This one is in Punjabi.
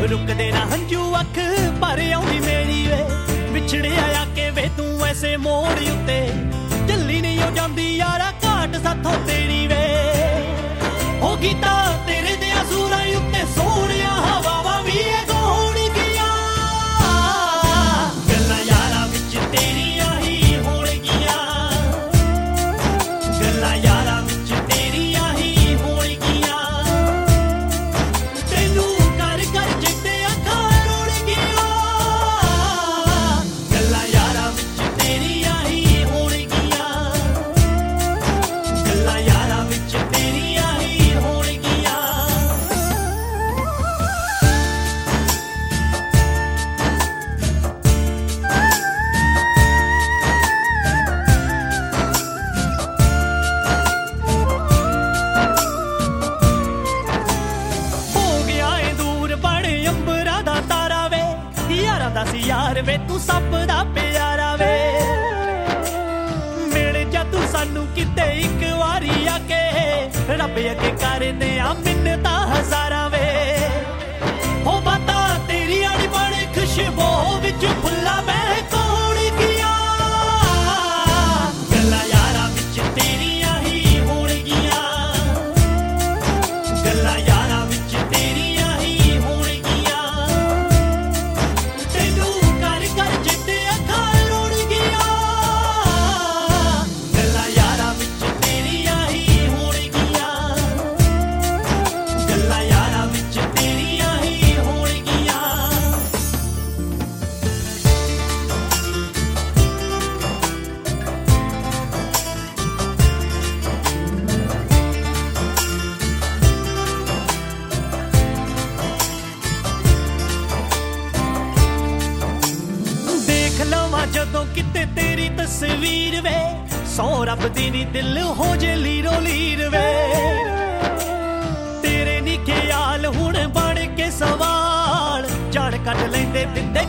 ਰੁਕਦੇ ਨਾ ਹੰਝੂ ਅੱਖ ਭਰ ਆਉਂਦੀ ਮੇਰੀ ਵੇ ਵਿਛੜਿਆ ਆ ਕੇ ਵੇ ਤੂੰ ਐਸੇ ਮੋੜ ਉੱਤੇ ਝੱਲੀ ਨਹੀਂ ਹੋ ਜਾਂਦੀ ਯਾਰਾ ਘਾਟ ਸਾਥੋਂ ਤੇਰੀ ਵੇ ਹੋ ਗੀਤਾ ਤੇਰੇ ਦੇ ਅਸੂਰਾਂ ਉੱਤੇ ਸੋਹਣਿਆ ਹਵਾਵਾਂ ਵੀ ਗੋਣ ਗਿਆ ਗੱਲਾਂ ਯਾਰਾਂ ਵਿੱਚ ਤੇਰੀਆਂ ਹੀ ਹੋਣਗੀਆਂ ਗੱਲਾਂ ਯਾਰਾਂ ਵਿੱਚ ਤੇਰੀਆਂ ਹੀ ਹੋਣਗੀਆਂ ਤੈਨੂੰ ਕਰ ਕਰ ਜਿੱਤੇ ਅੱਖਾਂ ਰੋਣਗੀਆਂ ਗੱਲਾਂ ਯਾਰਾਂ ਵਿੱਚ ਤੇਰੀਆਂ ਹੀ ਹੋਣਗੀਆਂ ਗੱਲਾਂ ਯਾਰਾਂ ਵਿੱਚ ਤੇਰੀਆਂ ਹੀ ਹੋਣਗੀਆਂ ਹੋ ਗਿਆ ਏ ਦੂਰ ਬੜੇ ਅੰਬਰਾਂ ਦਾ ਤਾਰਾ ਵੇ ਯਾਰਾਂ ਦਾ ਸੀ ਯਾਰ ਵੇ ਤੂੰ ਸੱਪ ਦਾ ਪਿਆਰਾ ਵੇ ਮਿਲ ਜਾ ਤੂੰ ਸਾਨੂੰ ਕਿਤੇ ਇੱਕ ਵਾਰੀ ਆ ਕੇ ਰੱਬ ਅੱਗੇ ਕਰਨੇ ਆ ਮਿੰਨਤਾਂ ਹਜ਼ਾਰਾਂ ਵੇ ਹੋ ਬਾਤਾਂ ਤੇਰੀਆਂ ਨੀ ਬੜੇ ਖੁਸ਼ਬੂ ਵਿੱਚ ਫੁੱਲਾਂ ਮੈਂ ਕੌਣ ਗਿਆ ਗੱਲਾਂ ਯਾਰਾਂ ਵਿੱਚ ਤੇਰੀਆਂ ਹੀ ਹੋਣਗੀਆਂ ਗੱਲਾਂ ਯਾਰਾਂ ਵਿੱਚ ਤੇਰੀਆਂ ਹੀ ਹੋਣਗੀਆਂ ਤੈਨੂੰ ਕਰ ਕਰ ਜਿੱਤੇ ਅੱਖਾਂ ਰੋਣਗੀਆਂ ਗੱਲਾਂ ਯਾਰਾਂ ਵਿੱਚ ਤੇਰੀਆਂ ਹੀ ਹੋਣਗੀਆਂ ਗੱਲਾਂ ਯਾਰਾਂ ਵਿੱਚ ਤੇਰੀਆਂ ਹੀ ਹੋਣਗੀਆਂ ਦੇਖ ਲਵਾਂ ਜਦੋਂ ਕਿਤੇ ਤੇਰੀ ਤਸਵੀਰ ਵੇ ਸੌ ਰੱਬ ਦੀ ਨੀ ਦਿਲ ਹੋ ਜੇ ਲੀਰੋ ਲੀਰ ਵੇ ਤੇਰੇ ਨੀ ਖਿਆਲ ਹੁਣ ਬਣ ਕੇ ਸਵਾਲ ਜੜ ਕੱਢ ਲੈਂਦੇ ਬਿੰਦੇ